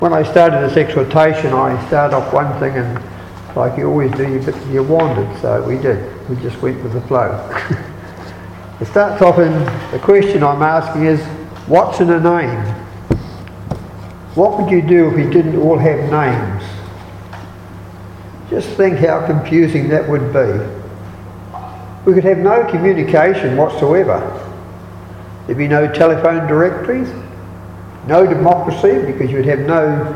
When I started this exhortation, I started off one thing, and like you always do, you wandered, so we did. We just went with the flow. It starts off in, the question I'm asking is, what's in a name? What would you do if we didn't all have names? Just think how confusing that would be. We could have no communication whatsoever. There'd be no telephone directories, no democracy, because you'd have no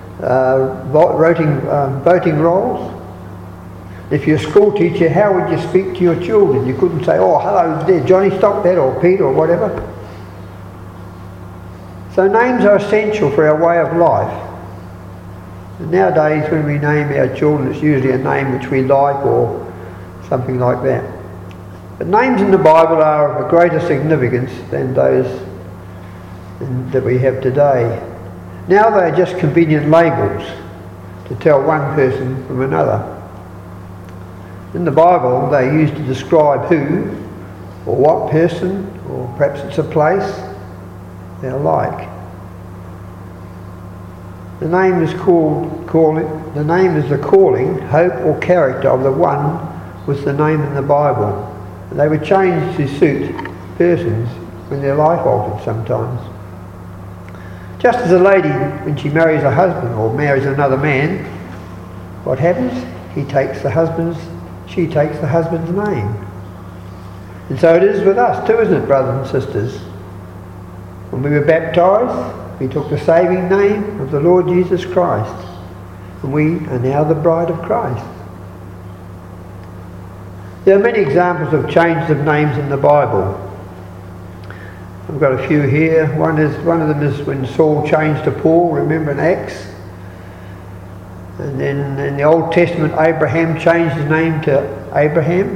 voting rolls. If you're a school teacher, how would you speak to your children? You couldn't say, "Oh, hello there, Johnny, stop that," or "Pete," or whatever. So names are essential for our way of life. And nowadays, when we name our children, it's usually a name which we like or something like that. But names in the Bible are of a greater significance than those that we have today. Now they are just convenient labels to tell one person from another. In the Bible, they are used to describe who or what person, or perhaps it's a place, they're like. The name is the name is the calling, hope or character of the one with the name in the Bible. And they would change to suit persons when their life altered sometimes. Just as a lady, when she marries a husband or marries another man, what happens? She takes the husband's name. And so it is with us too, isn't it, brothers and sisters? When we were baptised, we took the saving name of the Lord Jesus Christ. And we are now the bride of Christ. There are many examples of changes of names in the Bible. I've got a few here. One of them is when Saul changed to Paul, remember, in Acts. And then in the Old Testament, Abraham changed his name to Abraham.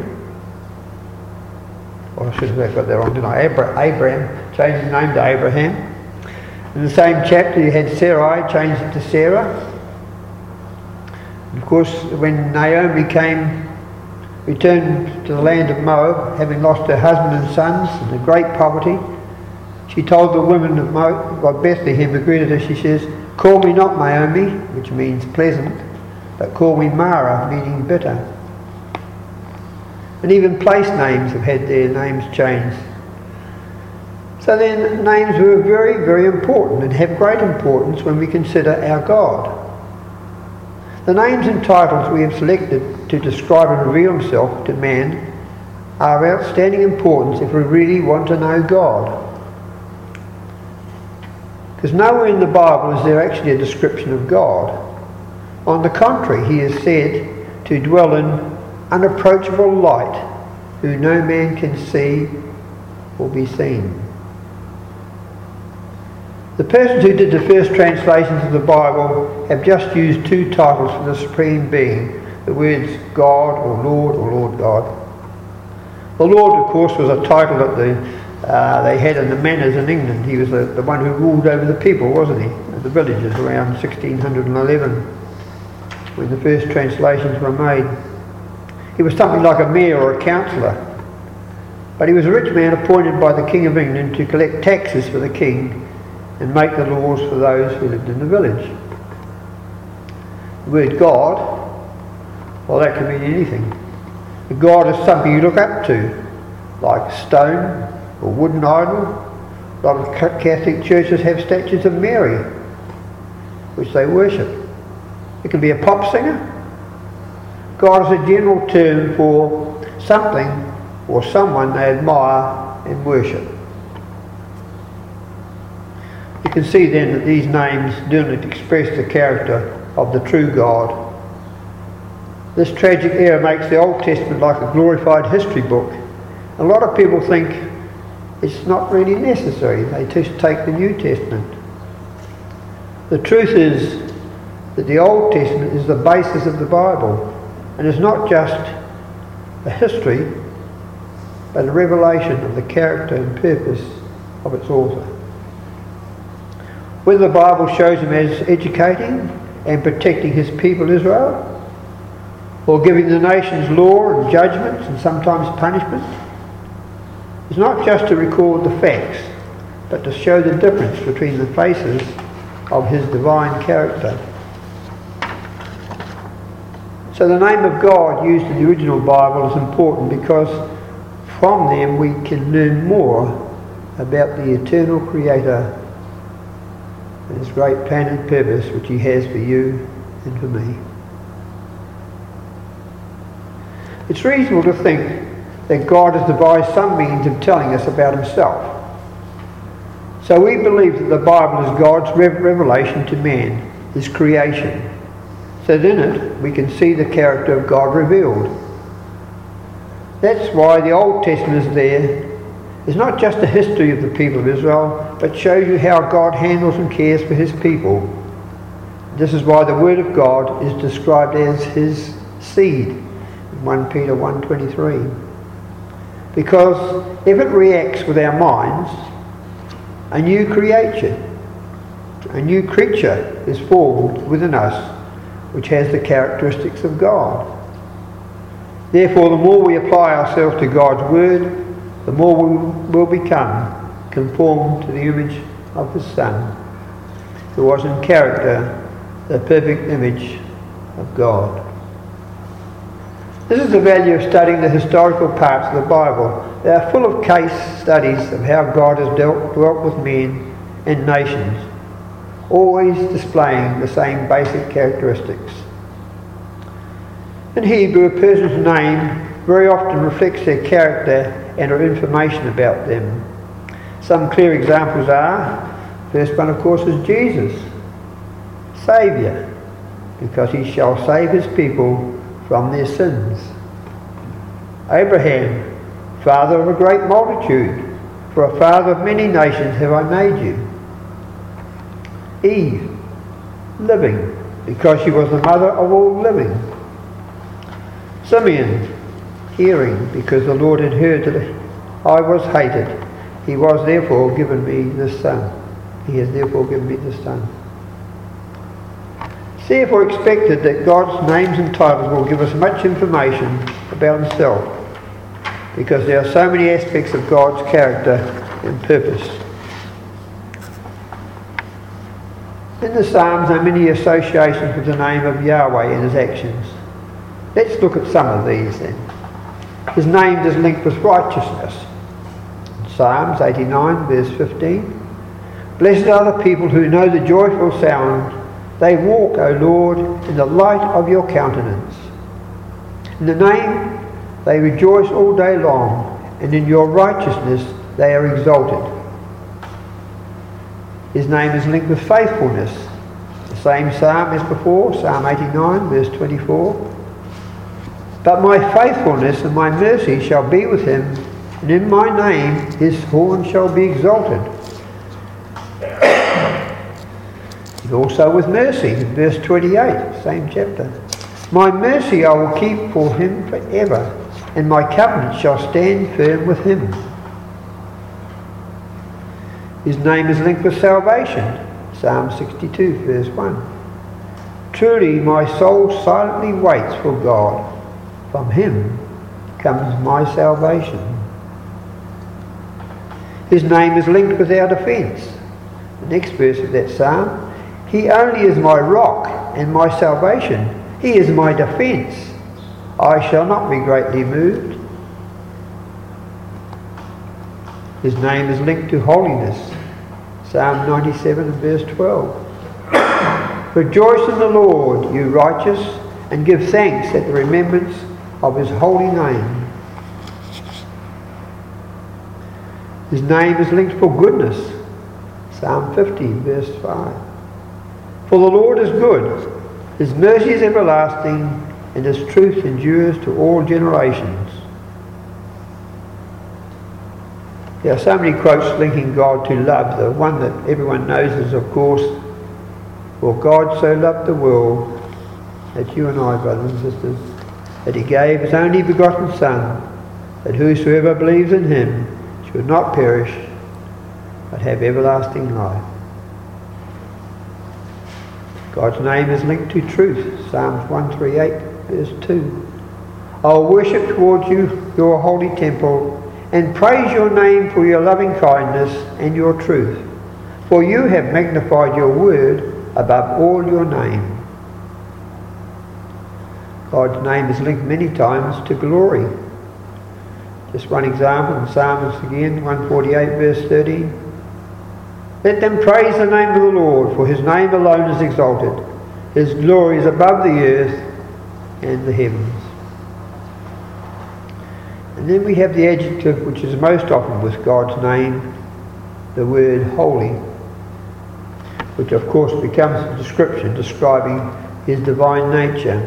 Or I should have got that wrong, didn't I? Abraham changed his name to Abraham. In the same chapter, you had Sarai changed it to Sarah. And of course, when Naomi returned to the land of Moab, having lost her husband and sons in a great poverty, she told the women of Bethlehem, who greeted her, she says, "Call me not Naomi," which means pleasant, "but call me Mara," meaning bitter. And even place names have had their names changed. So then names were very, very important and have great importance when we consider our God. The names and titles we have selected to describe and reveal himself to man are of outstanding importance if we really want to know God. Because nowhere in the Bible is there actually a description of God. On the contrary, he is said to dwell in unapproachable light, who no man can see or be seen. The persons who did the first translations of the Bible have just used two titles for the Supreme Being, the words God or Lord God. The Lord, of course, was a title that they had in the manors in England. He was the one who ruled over the people, wasn't he? The villages around 1611, when the first translations were made. He was something like a mayor or a councillor. But he was a rich man appointed by the King of England to collect taxes for the king and make the laws for those who lived in the village. The word God, well, that can mean anything. God is something you look up to, like stone or wooden idol. A lot of Catholic churches have statues of Mary, which they worship. It can be a pop singer. God is a general term for something or someone they admire and worship. You can see then that these names do not express the character of the true God. This tragic error makes the Old Testament like a glorified history book. A lot of people think it's not really necessary. They just take the New Testament. The truth is that the Old Testament is the basis of the Bible, and is not just a history, but a revelation of the character and purpose of its author. Whether the Bible shows him as educating and protecting his people Israel, or giving the nations law and judgments and sometimes punishment, is not just to record the facts, but to show the difference between the faces of his divine character. So the name of God used in the original Bible is important because from them we can learn more about the eternal Creator and his great plan and purpose which he has for you and for me. It's reasonable to think that God has devised some means of telling us about himself. So we believe that the Bible is God's revelation to man, his creation, so that in it we can see the character of God revealed. That's why the Old Testament is there. It's not just a history of the people of Israel, but shows you how God handles and cares for his people. This is why the Word of God is described as his seed in 1 Peter 1:23. Because if it reacts with our minds, a new creature is formed within us, which has the characteristics of God. Therefore, the more we apply ourselves to God's Word, the more we will become conformed to the image of his Son, who was in character the perfect image of God. This is the value of studying the historical parts of the Bible. They are full of case studies of how God has dwelt with men and nations, always displaying the same basic characteristics. In Hebrew, a person's name very often reflects their character and or information about them. Some clear examples are, first one of course is Jesus, Saviour, because he shall save his people from their sins. Abraham, father of a great multitude, for a father of many nations have I made you. Eve, living, because she was the mother of all living. Simeon, hearing, because the Lord had heard that I was hated. He was therefore given me this son. He has therefore given me this son. It's therefore expected that God's names and titles will give us much information about himself, because there are so many aspects of God's character and purpose. In the Psalms are many associations with the name of Yahweh and his actions. Let's look at some of these then. His name is linked with righteousness. Psalms 89 verse 15. Blessed are the people who know the joyful sound. They walk, O Lord, in the light of your countenance. In the name they rejoice all day long, and in your righteousness they are exalted. His name is linked with faithfulness. The same psalm as before, Psalm 89 verse 24. But my faithfulness and my mercy shall be with him, and in my name his horn shall be exalted. And also with mercy, in verse 28, same chapter. My mercy I will keep for him forever, and my covenant shall stand firm with him. His name is linked with salvation. Psalm 62 verse 1. Truly my soul silently waits for God. From him comes my salvation. His name is linked with our defence. The next verse of that psalm. He only is my rock and my salvation. He is my defence. I shall not be greatly moved. His name is linked to holiness. Psalm 97 and verse 12. Rejoice in the Lord, you righteous, and give thanks at the remembrance of his holy name. His name is linked for goodness. Psalm 50 verse 5. For the Lord is good, his mercy is everlasting, and his truth endures to all generations. There are so many quotes linking God to love. The one that everyone knows is, of course, for God so loved the world, that you and I, brothers and sisters, that he gave his only begotten Son, that whosoever believes in him should not perish, but have everlasting life. God's name is linked to truth. Psalms 138 verse 2. I will worship towards you your holy temple, and praise your name for your loving kindness and your truth. For you have magnified your word above all your name. God's name is linked many times to glory. Just one example in Psalms again, 148 verse 13. Let them praise the name of the Lord, for his name alone is exalted. His glory is above the earth and the heavens. And then we have the adjective which is most often with God's name, the word holy, which of course becomes a description describing his divine nature.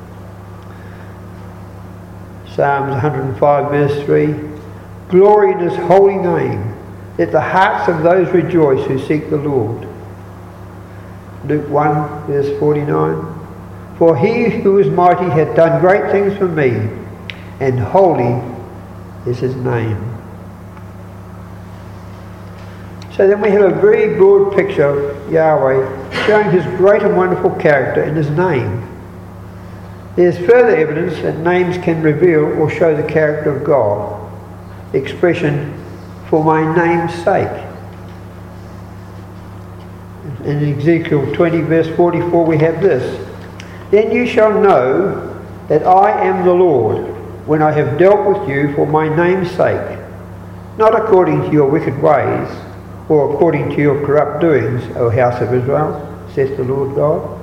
Psalms 105 verse 3, glory in his holy name. Let the hearts of those rejoice who seek the Lord. Luke 1 verse 49, for he who is mighty hath done great things for me, and holy is his name. So then we have a very broad picture of Yahweh showing his great and wonderful character in his name. There is further evidence that names can reveal or show the character of God. The expression, for my name's sake. In Ezekiel 20 verse 44 we have this, then you shall know that I am the Lord, when I have dealt with you for my name's sake, not according to your wicked ways, or according to your corrupt doings, O house of Israel, saith the Lord God.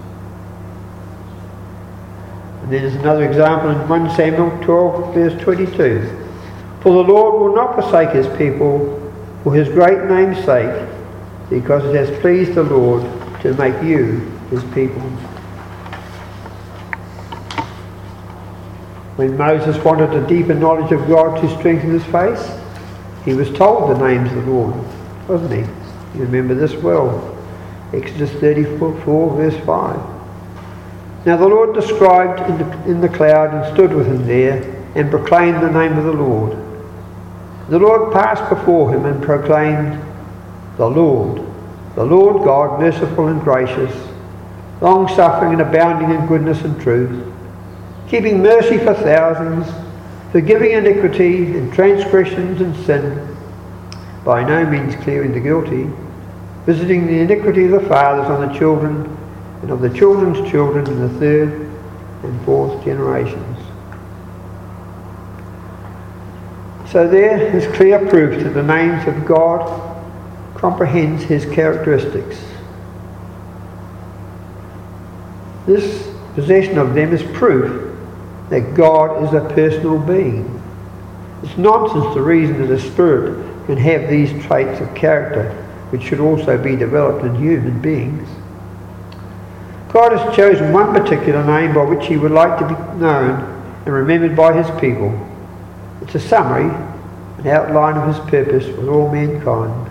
And then there's another example in 1 Samuel 12 verse 22. For the Lord will not forsake his people for his great name's sake, because it has pleased the Lord to make you his people. When Moses wanted a deeper knowledge of God to strengthen his faith, he was told the names of the Lord, wasn't he? You remember this well. Exodus 34 verse 5. Now the Lord described in the cloud and stood with him there and proclaimed the name of the Lord. The Lord passed before him and proclaimed, the Lord God, merciful and gracious, long-suffering and abounding in goodness and truth, keeping mercy for thousands, forgiving iniquity and transgressions and sin, by no means clearing the guilty, visiting the iniquity of the fathers on the children and of the children's children in the third and fourth generations. So there is clear proof that the names of God comprehends his characteristics. This possession of them is proof that God is a personal being. It's nonsense to reason that a spirit can have these traits of character, which should also be developed in human beings. God has chosen one particular name by which he would like to be known and remembered by his people. It's a summary, an outline of his purpose with all mankind.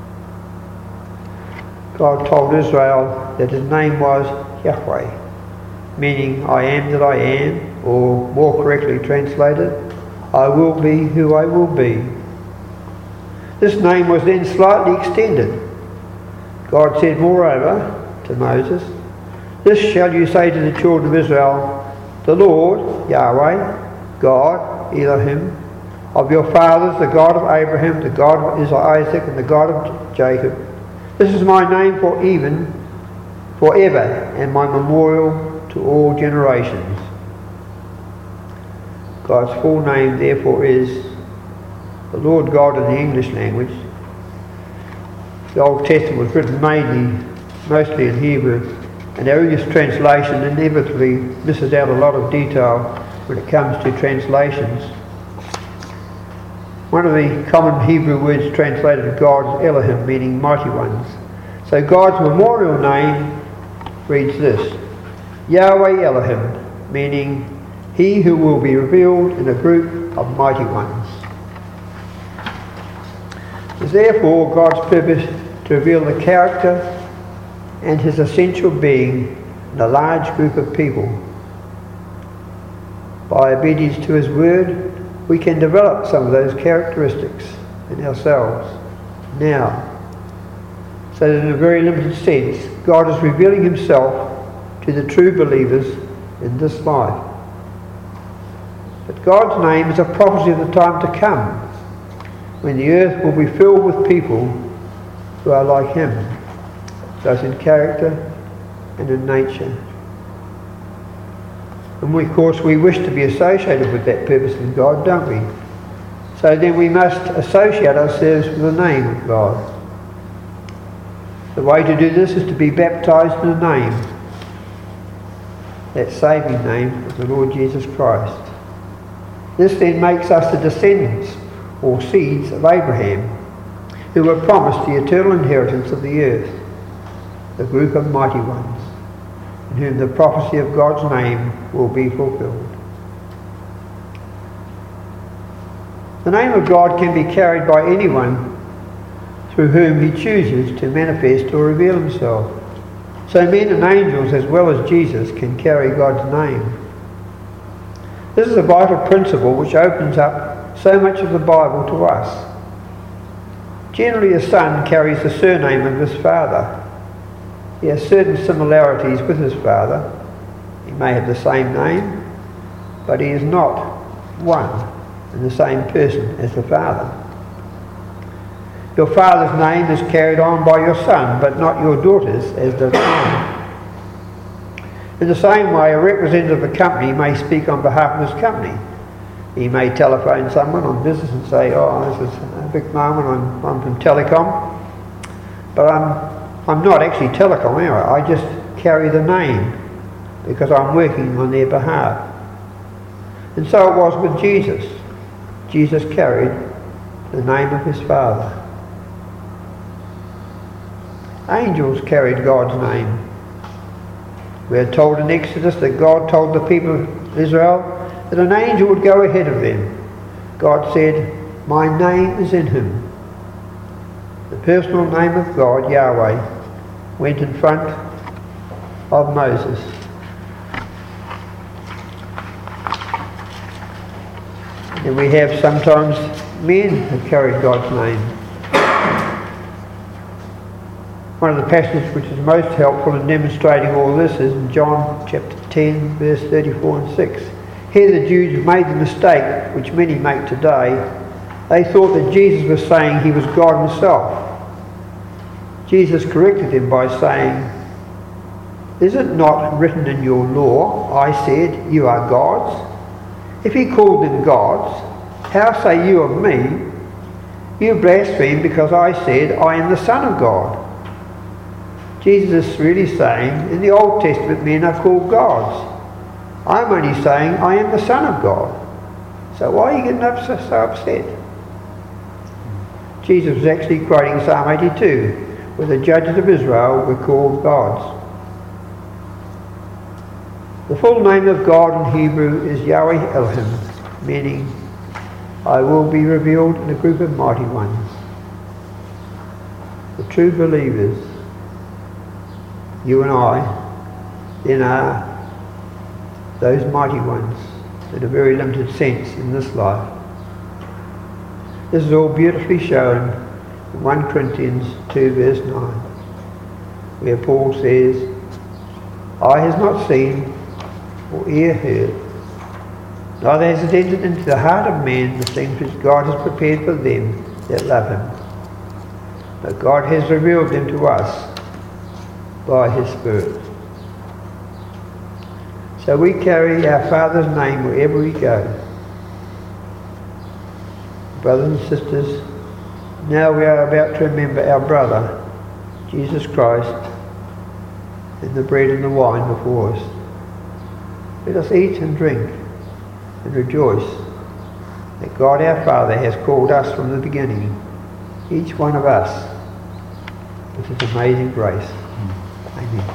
God told Israel that his name was Yahweh, meaning I am that I am, or more correctly translated, I will be who I will be. This name was then slightly extended. God said moreover to Moses, this shall you say to the children of Israel, the Lord, Yahweh, God, Elohim, of your fathers, the God of Abraham, the God of Isaac, and the God of Jacob. This is my name forever, and my memorial to all generations. God's full name, therefore, is the Lord God in the English language. The Old Testament was written mostly in Hebrew, and our English translation inevitably misses out a lot of detail when it comes to translations. One of the common Hebrew words translated to God is Elohim, meaning mighty ones. So God's memorial name reads this, Yahweh Elohim, meaning he who will be revealed in a group of mighty ones. It is therefore God's purpose to reveal the character and his essential being in a large group of people. By obedience to his word, we can develop some of those characteristics in ourselves now. So that in a very limited sense, God is revealing himself to the true believers in this life. But God's name is a prophecy of the time to come, when the earth will be filled with people who are like him, both in character and in nature. And of course we wish to be associated with that purpose in God, don't we? So then we must associate ourselves with the name of God. The way to do this is to be baptized in the name, that saving name of the Lord Jesus Christ. This then makes us the descendants or seeds of Abraham, who were promised the eternal inheritance of the earth, the group of mighty ones, in whom the prophecy of God's name will be fulfilled. The name of God can be carried by anyone through whom he chooses to manifest or reveal himself. So men and angels, as well as Jesus, can carry God's name. This is a vital principle which opens up so much of the Bible to us. Generally, a son carries the surname of his father. He has certain similarities with his father. He may have the same name, but he is not one and the same person as the father. Your father's name is carried on by your son, but not your daughter's, as does mine. In the same way, a representative of a company may speak on behalf of his company. He may telephone someone on business and say, "Oh, this is Vic Marmon, I'm from Telecom." But I'm not actually Telecom, am I? I just carry the name because I'm working on their behalf. And so it was with Jesus. Jesus carried the name of his Father. Angels carried God's name. We are told in Exodus that God told the people of Israel that an angel would go ahead of them. God said, "My name is in him." The personal name of God, Yahweh, went in front of Moses. And we have sometimes men who carried God's name. One of the passages which is most helpful in demonstrating all this is in John chapter 10, verse 34 and 6. Here the Jews made the mistake which many make today. They thought that Jesus was saying he was God himself. Jesus corrected them by saying, "Is it not written in your law, I said, you are gods? If he called them gods, how say you of me, you blaspheme because I said I am the Son of God?" Jesus is really saying, in the Old Testament men are called gods. I'm only saying I am the Son of God. So why are you getting so upset? Jesus was actually quoting Psalm 82, where the judges of Israel were called gods. The full name of God in Hebrew is Yahweh Elohim, meaning I will be revealed in a group of mighty ones. The true believers, you and I, then are those mighty ones in a very limited sense in this life. This is all beautifully shown in 1 Corinthians 2 verse 9, where Paul says, "Eye has not seen or ear heard, neither has it entered into the heart of man the things which God has prepared for them that love him. But God has revealed them to us by his Spirit." So we carry our Father's name wherever we go. Brothers and sisters, now we are about to remember our brother, Jesus Christ, and the bread and the wine before us. Let us eat and drink and rejoice that God our Father has called us from the beginning, each one of us, with his amazing grace. Amen.